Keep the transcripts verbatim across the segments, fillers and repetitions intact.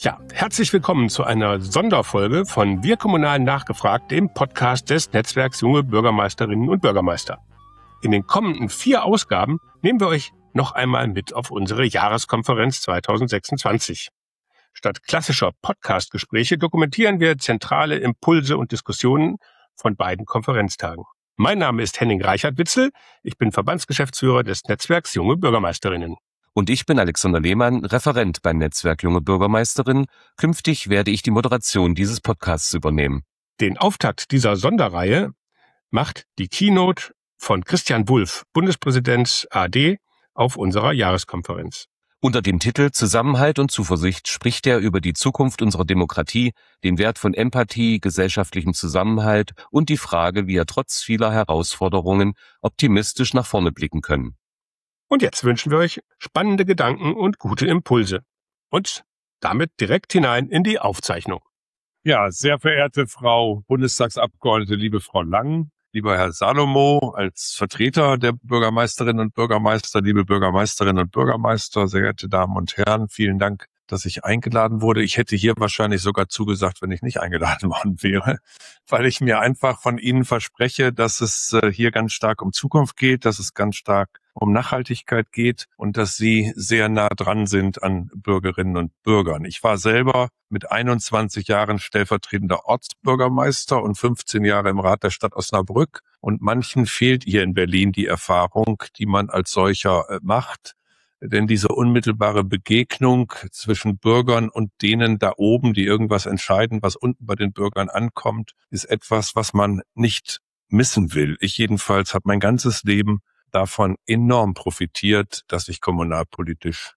Ja, herzlich willkommen zu einer Sonderfolge von Wir Kommunal nachgefragt, dem Podcast des Netzwerks Junge Bürgermeisterinnen und Bürgermeister. In den kommenden vier Ausgaben nehmen wir euch noch einmal mit auf unsere Jahreskonferenz zwanzig sechsundzwanzig. Statt klassischer Podcast-Gespräche dokumentieren wir zentrale Impulse und Diskussionen von beiden Konferenztagen. Mein Name ist Henning Reichert-Witzel, ich bin Verbandsgeschäftsführer des Netzwerks Junge Bürgermeisterinnen. Und ich bin Alexander Lehmann, Referent beim Netzwerk Junge Bürgermeisterin. Künftig werde ich die Moderation dieses Podcasts übernehmen. Den Auftakt dieser Sonderreihe macht die Keynote von Christian Wulff, Bundespräsident A D, auf unserer Jahreskonferenz. Unter dem Titel Zusammenhalt und Zuversicht spricht er über die Zukunft unserer Demokratie, den Wert von Empathie, gesellschaftlichem Zusammenhalt und die Frage, wie wir trotz vieler Herausforderungen optimistisch nach vorne blicken können. Und jetzt wünschen wir euch spannende Gedanken und gute Impulse. Und damit direkt hinein in die Aufzeichnung. Ja, sehr verehrte Frau Bundestagsabgeordnete, liebe Frau Lang, lieber Herr Salomo, als Vertreter der Bürgermeisterinnen und Bürgermeister, liebe Bürgermeisterinnen und Bürgermeister, sehr geehrte Damen und Herren, vielen Dank, dass ich eingeladen wurde. Ich hätte hier wahrscheinlich sogar zugesagt, wenn ich nicht eingeladen worden wäre, weil ich mir einfach von Ihnen verspreche, dass es hier ganz stark um Zukunft geht, dass es ganz stark um Nachhaltigkeit geht und dass Sie sehr nah dran sind an Bürgerinnen und Bürgern. Ich war selber mit einundzwanzig Jahren stellvertretender Ortsbürgermeister und fünfzehn Jahre im Rat der Stadt Osnabrück. Und manchen fehlt hier in Berlin die Erfahrung, die man als solcher macht. Denn diese unmittelbare Begegnung zwischen Bürgern und denen da oben, die irgendwas entscheiden, was unten bei den Bürgern ankommt, ist etwas, was man nicht missen will. Ich jedenfalls habe mein ganzes Leben davon enorm profitiert, dass ich kommunalpolitisch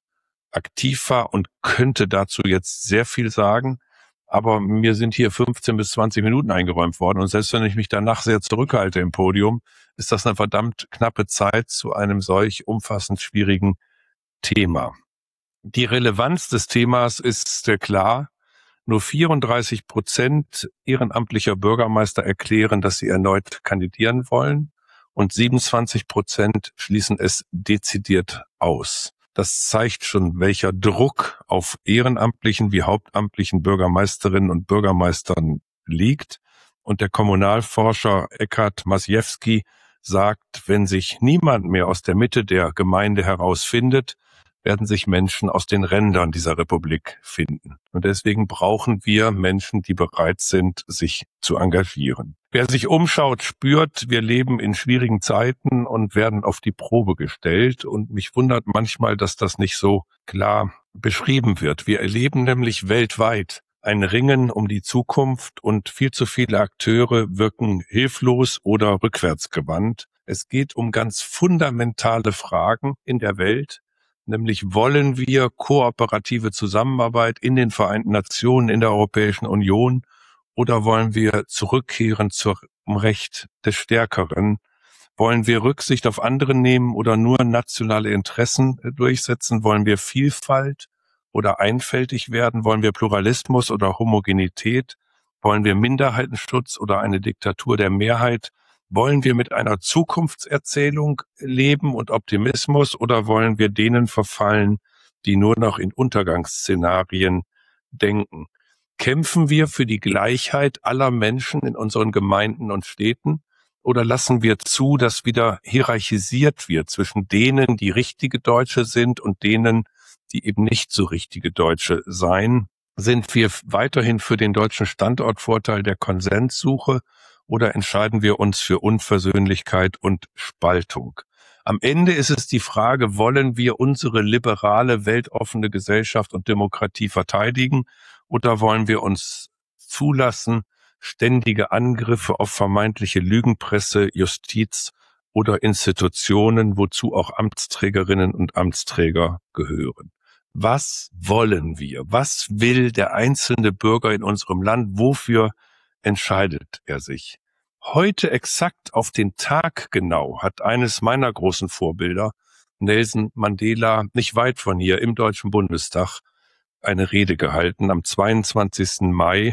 aktiv war und könnte dazu jetzt sehr viel sagen. Aber mir sind hier fünfzehn bis zwanzig Minuten eingeräumt worden. Und selbst wenn ich mich danach sehr zurückhalte im Podium, ist das eine verdammt knappe Zeit zu einem solch umfassend schwierigen Thema. Die Relevanz des Themas ist sehr klar. Nur vierunddreißig Prozent ehrenamtlicher Bürgermeister erklären, dass sie erneut kandidieren wollen und siebenundzwanzig Prozent schließen es dezidiert aus. Das zeigt schon, welcher Druck auf ehrenamtlichen wie hauptamtlichen Bürgermeisterinnen und Bürgermeistern liegt. Und der Kommunalforscher Eckhard Masiewski sagt, wenn sich niemand mehr aus der Mitte der Gemeinde herausfindet, werden sich Menschen aus den Rändern dieser Republik finden. Und deswegen brauchen wir Menschen, die bereit sind, sich zu engagieren. Wer sich umschaut, spürt, wir leben in schwierigen Zeiten und werden auf die Probe gestellt. Und mich wundert manchmal, dass das nicht so klar beschrieben wird. Wir erleben nämlich weltweit ein Ringen um die Zukunft und viel zu viele Akteure wirken hilflos oder rückwärtsgewandt. Es geht um ganz fundamentale Fragen in der Welt. Nämlich wollen wir kooperative Zusammenarbeit in den Vereinten Nationen, in der Europäischen Union oder wollen wir zurückkehren zum Recht des Stärkeren? Wollen wir Rücksicht auf andere nehmen oder nur nationale Interessen durchsetzen? Wollen wir Vielfalt oder einfältig werden? Wollen wir Pluralismus oder Homogenität? Wollen wir Minderheitenschutz oder eine Diktatur der Mehrheit? Wollen wir mit einer Zukunftserzählung leben und Optimismus oder wollen wir denen verfallen, die nur noch in Untergangsszenarien denken? Kämpfen wir für die Gleichheit aller Menschen in unseren Gemeinden und Städten oder lassen wir zu, dass wieder hierarchisiert wird zwischen denen, die richtige Deutsche sind und denen, die eben nicht so richtige Deutsche seien? Sind wir weiterhin für den deutschen Standortvorteil der Konsenssuche oder entscheiden wir uns für Unversöhnlichkeit und Spaltung? Am Ende ist es die Frage, wollen wir unsere liberale, weltoffene Gesellschaft und Demokratie verteidigen oder wollen wir uns zulassen, ständige Angriffe auf vermeintliche Lügenpresse, Justiz oder Institutionen, wozu auch Amtsträgerinnen und Amtsträger gehören? Was wollen wir? Was will der einzelne Bürger in unserem Land? Wofür entscheidet er sich? Heute exakt auf den Tag genau hat eines meiner großen Vorbilder, Nelson Mandela, nicht weit von hier im Deutschen Bundestag, eine Rede gehalten am zweiundzwanzigsten Mai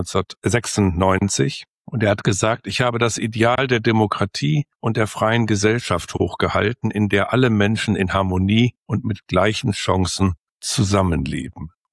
neunzehnhundertsechsundneunzig. Und er hat gesagt, ich habe das Ideal der Demokratie und der freien Gesellschaft hochgehalten, in der alle Menschen in Harmonie und mit gleichen Chancen zusammenleben.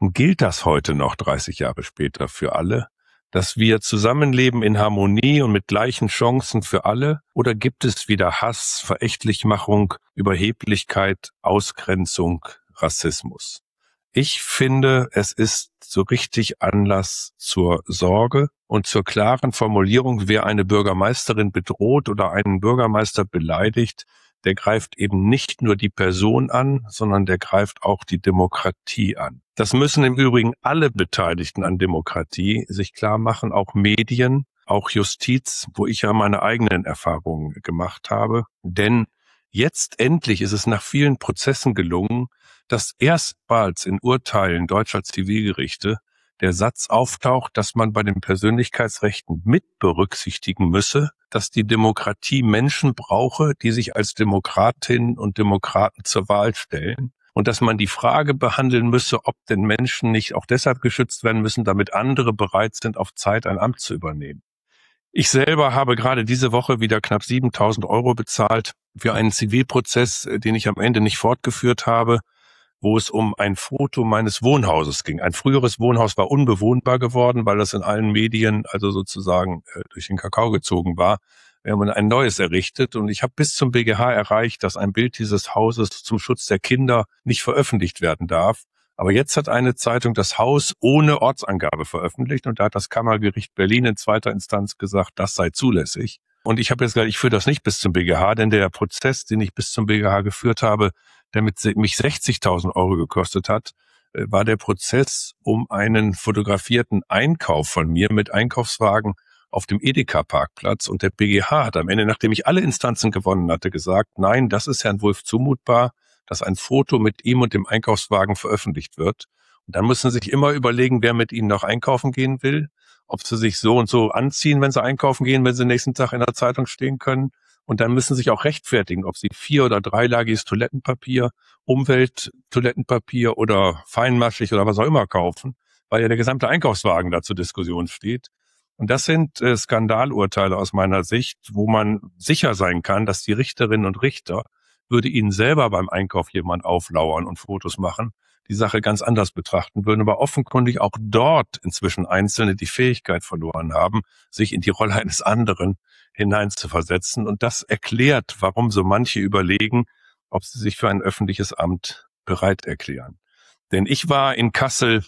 Und gilt das heute noch, dreißig Jahre später, für alle? Dass wir zusammenleben in Harmonie und mit gleichen Chancen für alle? Oder gibt es wieder Hass, Verächtlichmachung, Überheblichkeit, Ausgrenzung, Rassismus? Ich finde, es ist so richtig Anlass zur Sorge und zur klaren Formulierung, wer eine Bürgermeisterin bedroht oder einen Bürgermeister beleidigt, der greift eben nicht nur die Person an, sondern der greift auch die Demokratie an. Das müssen im Übrigen alle Beteiligten an Demokratie sich klar machen, auch Medien, auch Justiz, wo ich ja meine eigenen Erfahrungen gemacht habe. Denn jetzt endlich ist es nach vielen Prozessen gelungen, dass erstmals in Urteilen deutscher Zivilgerichte der Satz auftaucht, dass man bei den Persönlichkeitsrechten mit berücksichtigen müsse, dass die Demokratie Menschen brauche, die sich als Demokratinnen und Demokraten zur Wahl stellen und dass man die Frage behandeln müsse, ob denn Menschen nicht auch deshalb geschützt werden müssen, damit andere bereit sind, auf Zeit ein Amt zu übernehmen. Ich selber habe gerade diese Woche wieder knapp siebentausend Euro bezahlt für einen Zivilprozess, den ich am Ende nicht fortgeführt habe, wo es um ein Foto meines Wohnhauses ging. Ein früheres Wohnhaus war unbewohnbar geworden, weil das in allen Medien also sozusagen äh, durch den Kakao gezogen war. Wir haben ein neues errichtet und ich habe bis zum B G H erreicht, dass ein Bild dieses Hauses zum Schutz der Kinder nicht veröffentlicht werden darf. Aber jetzt hat eine Zeitung das Haus ohne Ortsangabe veröffentlicht und da hat das Kammergericht Berlin in zweiter Instanz gesagt, das sei zulässig. Und ich habe jetzt gesagt, ich führe das nicht bis zum B G H, denn der Prozess, den ich bis zum B G H geführt habe, der mit mich sechzigtausend Euro gekostet hat, war der Prozess um einen fotografierten Einkauf von mir mit Einkaufswagen auf dem Edeka-Parkplatz. Und der B G H hat am Ende, nachdem ich alle Instanzen gewonnen hatte, gesagt, nein, das ist Herrn Wulff zumutbar, dass ein Foto mit ihm und dem Einkaufswagen veröffentlicht wird. Und dann müssen Sie sich immer überlegen, wer mit Ihnen noch einkaufen gehen will, ob Sie sich so und so anziehen, wenn Sie einkaufen gehen, wenn Sie nächsten Tag in der Zeitung stehen können. Und dann müssen Sie sich auch rechtfertigen, ob Sie vier- oder dreilagiges Toilettenpapier, Umwelt-Toilettenpapier oder feinmaschig oder was auch immer kaufen, weil ja der gesamte Einkaufswagen da zur Diskussion steht. Und das sind äh, Skandalurteile aus meiner Sicht, wo man sicher sein kann, dass die Richterinnen und Richter, würde ihnen selber beim Einkauf jemand auflauern und Fotos machen, die Sache ganz anders betrachten würden, aber offenkundig auch dort inzwischen Einzelne die Fähigkeit verloren haben, sich in die Rolle eines anderen hineinzuversetzen. Und das erklärt, warum so manche überlegen, ob sie sich für ein öffentliches Amt bereit erklären. Denn ich war in Kassel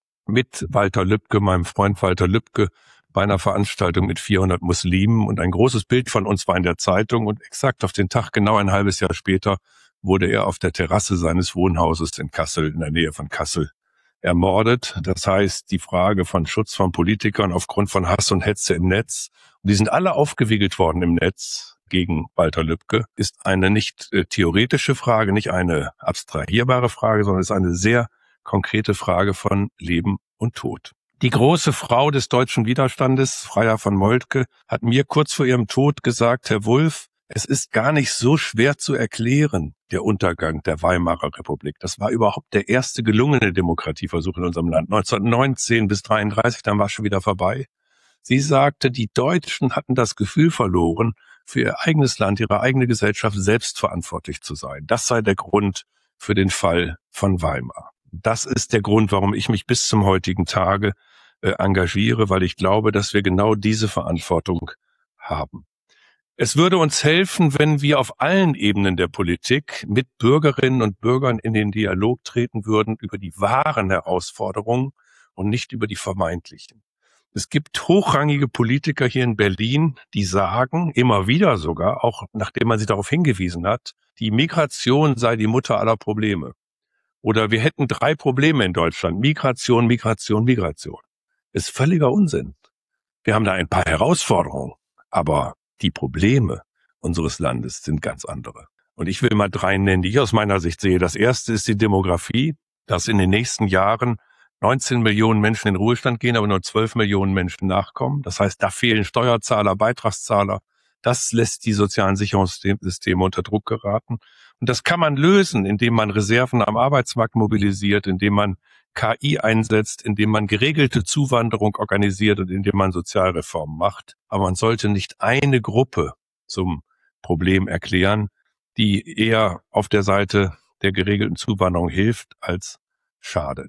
mit Walter Lübcke, meinem Freund Walter Lübcke, bei einer Veranstaltung mit vierhundert Muslimen und ein großes Bild von uns war in der Zeitung und exakt auf den Tag, genau ein halbes Jahr später, wurde er auf der Terrasse seines Wohnhauses in Kassel, in der Nähe von Kassel, ermordet. Das heißt, die Frage von Schutz von Politikern aufgrund von Hass und Hetze im Netz, und die sind alle aufgewiegelt worden im Netz gegen Walter Lübcke, ist eine nicht äh, theoretische Frage, nicht eine abstrahierbare Frage, sondern ist eine sehr konkrete Frage von Leben und Tod. Die große Frau des deutschen Widerstandes, Freya von Moltke, hat mir kurz vor ihrem Tod gesagt, Herr Wulff, es ist gar nicht so schwer zu erklären, der Untergang der Weimarer Republik. Das war überhaupt der erste gelungene Demokratieversuch in unserem Land. neunzehnhundertneunzehn bis dreiunddreißig, dann war es schon wieder vorbei. Sie sagte, die Deutschen hatten das Gefühl verloren, für ihr eigenes Land, ihre eigene Gesellschaft selbst verantwortlich zu sein. Das sei der Grund für den Fall von Weimar. Das ist der Grund, warum ich mich bis zum heutigen Tage äh, engagiere, weil ich glaube, dass wir genau diese Verantwortung haben. Es würde uns helfen, wenn wir auf allen Ebenen der Politik mit Bürgerinnen und Bürgern in den Dialog treten würden über die wahren Herausforderungen und nicht über die vermeintlichen. Es gibt hochrangige Politiker hier in Berlin, die sagen, immer wieder sogar, auch nachdem man sie darauf hingewiesen hat, die Migration sei die Mutter aller Probleme. Oder wir hätten drei Probleme in Deutschland. Migration, Migration, Migration. Ist völliger Unsinn. Wir haben da ein paar Herausforderungen, aber die Probleme unseres Landes sind ganz andere. Und ich will mal drei nennen, die ich aus meiner Sicht sehe. Das erste ist die Demografie, dass in den nächsten Jahren neunzehn Millionen Menschen in Ruhestand gehen, aber nur zwölf Millionen Menschen nachkommen. Das heißt, da fehlen Steuerzahler, Beitragszahler. Das lässt die sozialen Sicherungssysteme unter Druck geraten. Und das kann man lösen, indem man Reserven am Arbeitsmarkt mobilisiert, indem man K I einsetzt, indem man geregelte Zuwanderung organisiert und indem man Sozialreformen macht. Aber man sollte nicht eine Gruppe zum Problem erklären, die eher auf der Seite der geregelten Zuwanderung hilft als schadet.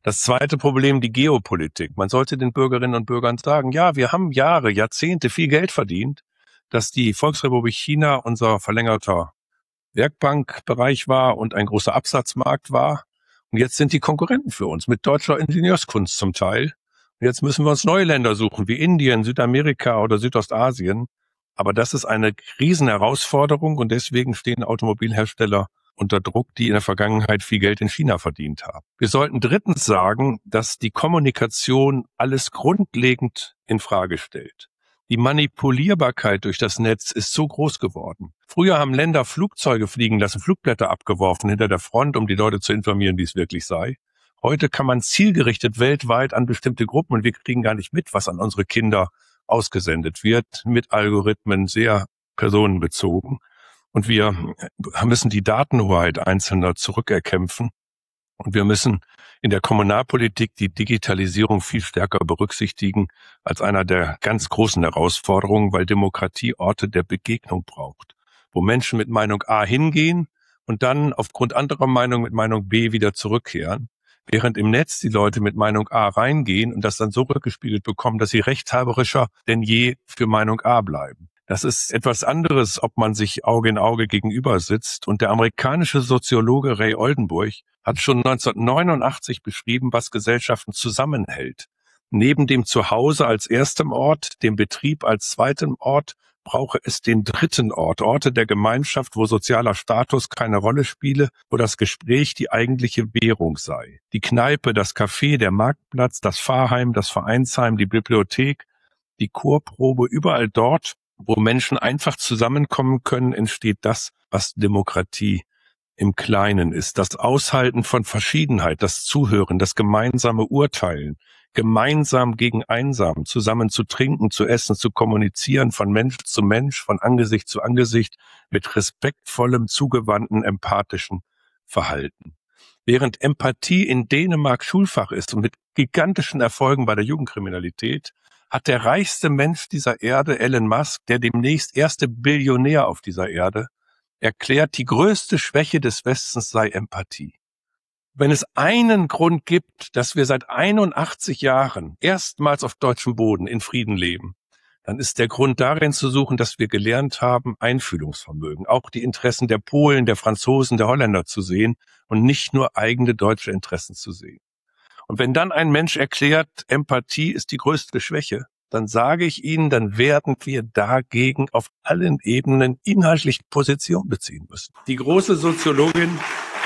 Das zweite Problem, die Geopolitik. Man sollte den Bürgerinnen und Bürgern sagen, ja, wir haben Jahre, Jahrzehnte viel Geld verdient, dass die Volksrepublik China unser verlängerter Werkbankbereich war und ein großer Absatzmarkt war. Und jetzt sind die Konkurrenten für uns mit deutscher Ingenieurskunst zum Teil. Und jetzt müssen wir uns neue Länder suchen, wie Indien, Südamerika oder Südostasien. Aber das ist eine Riesenherausforderung und deswegen stehen Automobilhersteller unter Druck, die in der Vergangenheit viel Geld in China verdient haben. Wir sollten drittens sagen, dass die Kommunikation alles grundlegend in Frage stellt. Die Manipulierbarkeit durch das Netz ist so groß geworden. Früher haben Länder Flugzeuge fliegen lassen, Flugblätter abgeworfen hinter der Front, um die Leute zu informieren, wie es wirklich sei. Heute kann man zielgerichtet weltweit an bestimmte Gruppen und wir kriegen gar nicht mit, was an unsere Kinder ausgesendet wird, mit Algorithmen sehr personenbezogen. Und wir müssen die Datenhoheit Einzelner zurückerkämpfen. Und wir müssen in der Kommunalpolitik die Digitalisierung viel stärker berücksichtigen als einer der ganz großen Herausforderungen, weil Demokratie Orte der Begegnung braucht, wo Menschen mit Meinung A hingehen und dann aufgrund anderer Meinung mit Meinung B wieder zurückkehren, während im Netz die Leute mit Meinung A reingehen und das dann so rückgespiegelt bekommen, dass sie rechthaberischer denn je für Meinung A bleiben. Das ist etwas anderes, ob man sich Auge in Auge gegenüber sitzt. Und der amerikanische Soziologe Ray Oldenburg hat schon neunzehnhundertneunundachtzig beschrieben, was Gesellschaften zusammenhält. Neben dem Zuhause als erstem Ort, dem Betrieb als zweiten Ort, brauche es den dritten Ort, Orte der Gemeinschaft, wo sozialer Status keine Rolle spiele, wo das Gespräch die eigentliche Währung sei. Die Kneipe, das Café, der Marktplatz, das Pfarrheim, das Vereinsheim, die Bibliothek, die Chorprobe, überall dort, wo Menschen einfach zusammenkommen können, entsteht das, was Demokratie im Kleinen ist. Das Aushalten von Verschiedenheit, das Zuhören, das gemeinsame Urteilen, gemeinsam gegen einsam, zusammen zu trinken, zu essen, zu kommunizieren, von Mensch zu Mensch, von Angesicht zu Angesicht, mit respektvollem, zugewandten, empathischen Verhalten. Während Empathie in Dänemark Schulfach ist und mit gigantischen Erfolgen bei der Jugendkriminalität, hat der reichste Mensch dieser Erde, Elon Musk, der demnächst erste Billionär auf dieser Erde, erklärt, die größte Schwäche des Westens sei Empathie. Wenn es einen Grund gibt, dass wir seit einundachtzig Jahren erstmals auf deutschem Boden in Frieden leben, dann ist der Grund darin zu suchen, dass wir gelernt haben, Einfühlungsvermögen, auch die Interessen der Polen, der Franzosen, der Holländer zu sehen und nicht nur eigene deutsche Interessen zu sehen. Und wenn dann ein Mensch erklärt, Empathie ist die größte Schwäche, dann sage ich Ihnen, dann werden wir dagegen auf allen Ebenen inhaltlich Position beziehen müssen. Die große Soziologin,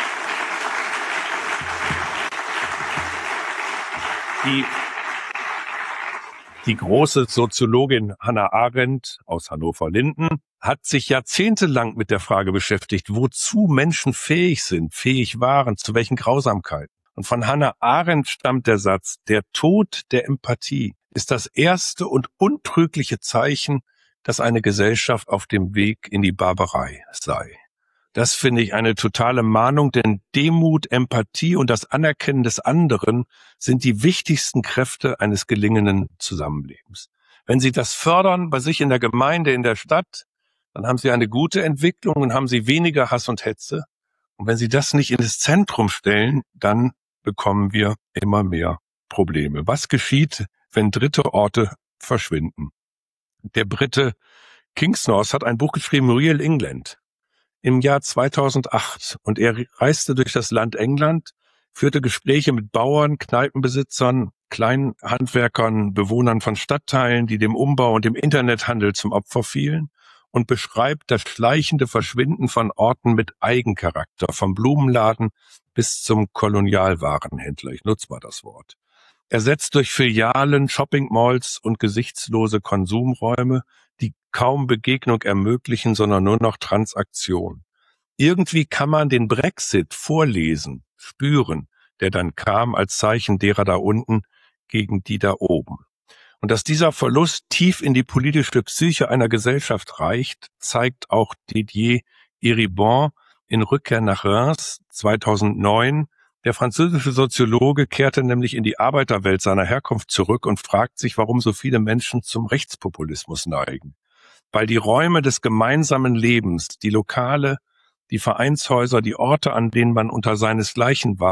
die, die große Soziologin Hannah Arendt aus Hannover-Linden hat sich jahrzehntelang mit der Frage beschäftigt, wozu Menschen fähig sind, fähig waren, zu welchen Grausamkeiten. Und von Hannah Arendt stammt der Satz, der Tod der Empathie ist das erste und untrügliche Zeichen, dass eine Gesellschaft auf dem Weg in die Barbarei sei. Das finde ich eine totale Mahnung, denn Demut, Empathie und das Anerkennen des anderen sind die wichtigsten Kräfte eines gelingenden Zusammenlebens. Wenn Sie das fördern bei sich in der Gemeinde, in der Stadt, dann haben Sie eine gute Entwicklung und haben Sie weniger Hass und Hetze. Und wenn Sie das nicht in das Zentrum stellen, dann bekommen wir immer mehr Probleme. Was geschieht, wenn dritte Orte verschwinden? Der Brite Kingsnorth hat ein Buch geschrieben, Real England, im Jahr zweitausendacht. Und er reiste durch das Land England, führte Gespräche mit Bauern, Kneipenbesitzern, kleinen Handwerkern, Bewohnern von Stadtteilen, die dem Umbau und dem Internethandel zum Opfer fielen, und beschreibt das schleichende Verschwinden von Orten mit Eigencharakter, vom Blumenladen bis zum Kolonialwarenhändler. Ich nutze mal das Wort. Ersetzt durch Filialen, Shoppingmalls und gesichtslose Konsumräume, die kaum Begegnung ermöglichen, sondern nur noch Transaktion. Irgendwie kann man den Brexit vorlesen, spüren, der dann kam als Zeichen derer da unten gegen die da oben. Und dass dieser Verlust tief in die politische Psyche einer Gesellschaft reicht, zeigt auch Didier Eribon in Rückkehr nach Reims zweitausendneun. Der französische Soziologe kehrte nämlich in die Arbeiterwelt seiner Herkunft zurück und fragt sich, warum so viele Menschen zum Rechtspopulismus neigen. Weil die Räume des gemeinsamen Lebens, die Lokale, die Vereinshäuser, die Orte, an denen man unter seinesgleichen war,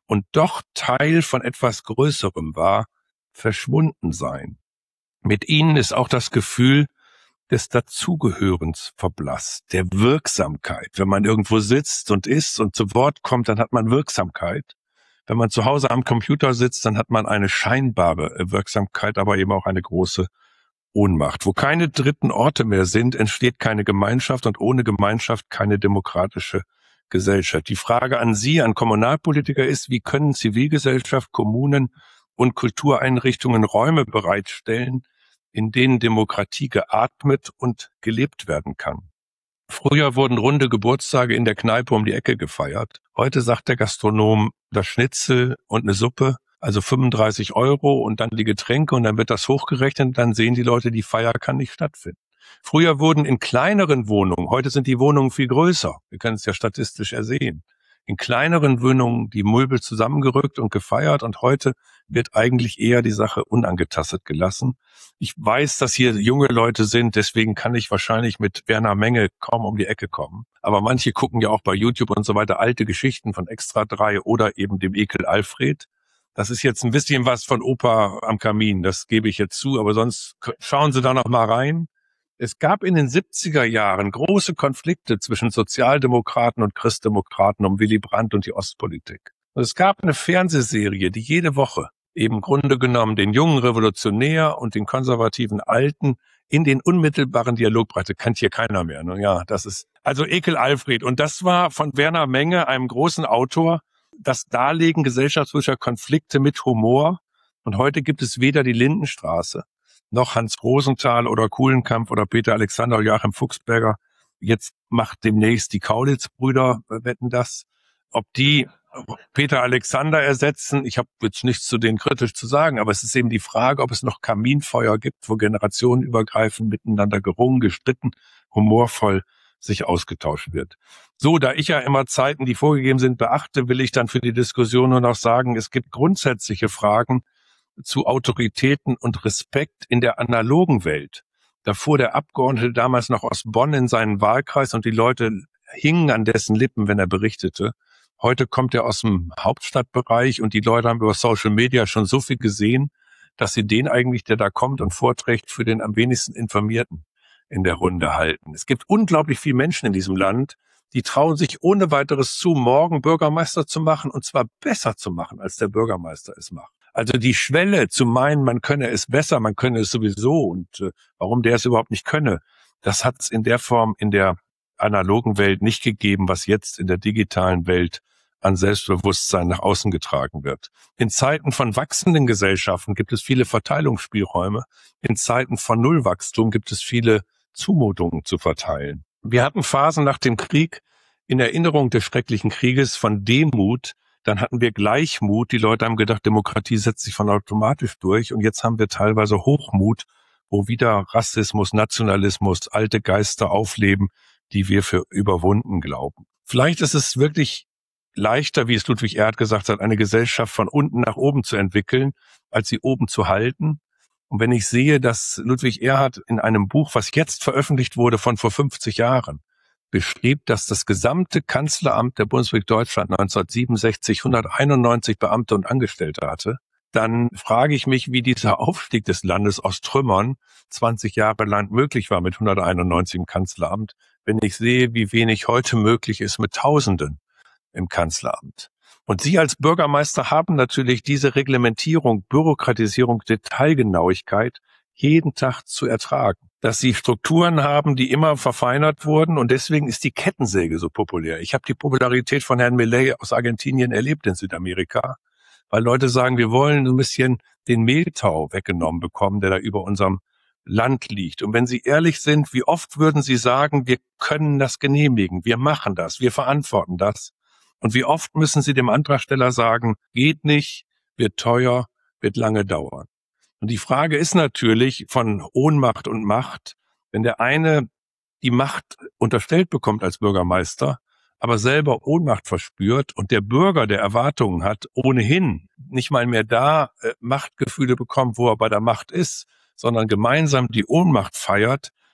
und doch Teil von etwas Größerem war, verschwunden sein. Mit ihnen ist auch das Gefühl des Dazugehörens verblasst, der Wirksamkeit. Wenn man irgendwo sitzt und isst und zu Wort kommt, dann hat man Wirksamkeit. Wenn man zu Hause am Computer sitzt, dann hat man eine scheinbare Wirksamkeit, aber eben auch eine große Ohnmacht. Wo keine dritten Orte mehr sind, entsteht keine Gemeinschaft und ohne Gemeinschaft keine demokratische Gesellschaft. Die Frage an Sie, an Kommunalpolitiker ist, wie können Zivilgesellschaft, Kommunen und Kultureinrichtungen Räume bereitstellen, in denen Demokratie geatmet und gelebt werden kann? Früher wurden runde Geburtstage in der Kneipe um die Ecke gefeiert. Heute sagt der Gastronom, das Schnitzel und eine Suppe, also fünfunddreißig Euro und dann die Getränke und dann wird das hochgerechnet, dann sehen die Leute, die Feier kann nicht stattfinden. Früher wurden in kleineren Wohnungen, heute sind die Wohnungen viel größer, wir können es ja statistisch ersehen, in kleineren Wohnungen die Möbel zusammengerückt und gefeiert und heute wird eigentlich eher die Sache unangetastet gelassen. Ich weiß, dass hier junge Leute sind, deswegen kann ich wahrscheinlich mit Werner Menge kaum um die Ecke kommen. Aber manche gucken ja auch bei YouTube und so weiter alte Geschichten von Extra drei oder eben dem Ekel Alfred. Das ist jetzt ein bisschen was von Opa am Kamin, das gebe ich jetzt zu, aber sonst schauen Sie da noch mal rein. Es gab in den siebziger Jahren große Konflikte zwischen Sozialdemokraten und Christdemokraten um Willy Brandt und die Ostpolitik. Und es gab eine Fernsehserie, die jede Woche eben im Grunde genommen den jungen Revolutionär und den konservativen Alten in den unmittelbaren Dialog brachte. Kennt hier keiner mehr. Ne? Ja, das ist also Ekel Alfred. Und das war von Werner Menge, einem großen Autor, das Darlegen gesellschaftspolitischer Konflikte mit Humor. Und heute gibt es weder die Lindenstraße noch Hans Rosenthal oder Kuhlenkampf oder Peter Alexander oder Joachim Fuchsberger. Jetzt macht demnächst die Kaulitz-Brüder, wetten das, ob die Peter Alexander ersetzen. Ich habe jetzt nichts zu denen kritisch zu sagen, aber es ist eben die Frage, ob es noch Kaminfeuer gibt, wo generationenübergreifend miteinander gerungen, gestritten, humorvoll sich ausgetauscht wird. So, da ich ja immer Zeiten, die vorgegeben sind, beachte, will ich dann für die Diskussion nur noch sagen, es gibt grundsätzliche Fragen zu Autoritäten und Respekt in der analogen Welt. Da fuhr der Abgeordnete damals noch aus Bonn in seinen Wahlkreis und die Leute hingen an dessen Lippen, wenn er berichtete. Heute kommt er aus dem Hauptstadtbereich und die Leute haben über Social Media schon so viel gesehen, dass sie den eigentlich, der da kommt und vorträgt, für den am wenigsten Informierten in der Runde halten. Es gibt unglaublich viele Menschen in diesem Land, die trauen sich ohne weiteres zu, morgen Bürgermeister zu machen und zwar besser zu machen, als der Bürgermeister es macht. Also die Schwelle zu meinen, man könne es besser, man könne es sowieso und äh, warum der es überhaupt nicht könne, das hat es in der Form in der analogen Welt nicht gegeben, was jetzt in der digitalen Welt an Selbstbewusstsein nach außen getragen wird. In Zeiten von wachsenden Gesellschaften gibt es viele Verteilungsspielräume. In Zeiten von Nullwachstum gibt es viele Zumutungen zu verteilen. Wir hatten Phasen nach dem Krieg in Erinnerung des schrecklichen Krieges von Demut. Dann hatten wir Gleichmut. Die Leute haben gedacht, Demokratie setzt sich von automatisch durch. Und jetzt haben wir teilweise Hochmut, wo wieder Rassismus, Nationalismus, alte Geister aufleben, die wir für überwunden glauben. Vielleicht ist es wirklich leichter, wie es Ludwig Erhard gesagt hat, eine Gesellschaft von unten nach oben zu entwickeln, als sie oben zu halten. Und wenn ich sehe, dass Ludwig Erhard in einem Buch, was jetzt veröffentlicht wurde, von vor fünfzig Jahren, beschrieb, dass das gesamte Kanzleramt der Bundesrepublik Deutschland neunzehnhundertsiebenundsechzig hunderteinundneunzig Beamte und Angestellte hatte, dann frage ich mich, wie dieser Aufstieg des Landes aus Trümmern zwanzig Jahre lang möglich war mit hunderteinundneunzig im Kanzleramt, wenn ich sehe, wie wenig heute möglich ist mit Tausenden im Kanzleramt. Und Sie als Bürgermeister haben natürlich diese Reglementierung, Bürokratisierung, Detailgenauigkeit jeden Tag zu ertragen. Dass Sie Strukturen haben, die immer verfeinert wurden und deswegen ist die Kettensäge so populär. Ich habe die Popularität von Herrn Milei aus Argentinien erlebt in Südamerika, weil Leute sagen, wir wollen ein bisschen den Mehltau weggenommen bekommen, der da über unserem Land liegt. Und wenn Sie ehrlich sind, wie oft würden Sie sagen, wir können das genehmigen, wir machen das, wir verantworten das? Und wie oft müssen Sie dem Antragsteller sagen, geht nicht, wird teuer, wird lange dauern? Und die Frage ist natürlich von Ohnmacht und Macht, wenn der eine die Macht unterstellt bekommt als Bürgermeister, aber selber Ohnmacht verspürt und der Bürger, der Erwartungen hat, ohnehin nicht mal mehr da äh, Machtgefühle bekommt, wo er bei der Macht ist, sondern gemeinsam die Ohnmacht feiert,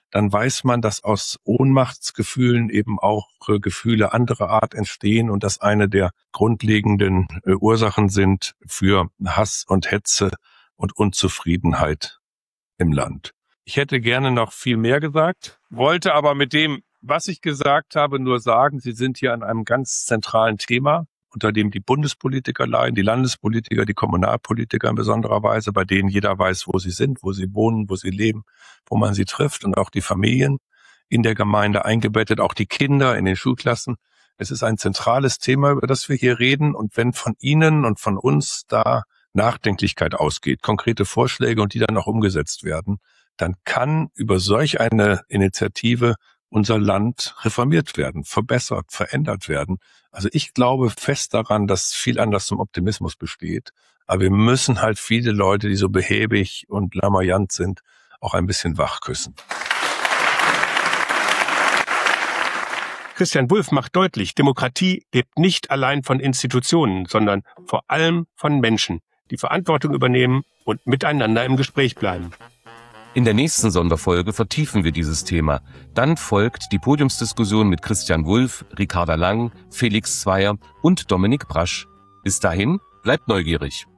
dann weiß man, dass aus Ohnmachtsgefühlen eben auch äh, Gefühle anderer Art entstehen und dass eine der grundlegenden äh, Ursachen sind für Hass und Hetze und Unzufriedenheit im Land. Ich hätte gerne noch viel mehr gesagt, wollte aber mit dem, was ich gesagt habe, nur sagen, Sie sind hier an einem ganz zentralen Thema, unter dem die Bundespolitiker leiden, die Landespolitiker, die Kommunalpolitiker in besonderer Weise, bei denen jeder weiß, wo sie sind, wo sie wohnen, wo sie leben, wo man sie trifft und auch die Familien in der Gemeinde eingebettet, auch die Kinder in den Schulklassen. Es ist ein zentrales Thema, über das wir hier reden und wenn von Ihnen und von uns da Nachdenklichkeit ausgeht, konkrete Vorschläge und die dann auch umgesetzt werden, dann kann über solch eine Initiative unser Land reformiert werden, verbessert, verändert werden. Also ich glaube fest daran, dass viel Anlass zum Optimismus besteht. Aber wir müssen halt viele Leute, die so behäbig und lamoyant sind, auch ein bisschen wachküssen. Christian Wulff macht deutlich, Demokratie lebt nicht allein von Institutionen, sondern vor allem von Menschen, die Verantwortung übernehmen und miteinander im Gespräch bleiben. In der nächsten Sonderfolge vertiefen wir dieses Thema. Dann folgt die Podiumsdiskussion mit Christian Wulff, Ricarda Lang, Felix Zweier und Dominik Brasch. Bis dahin, bleibt neugierig.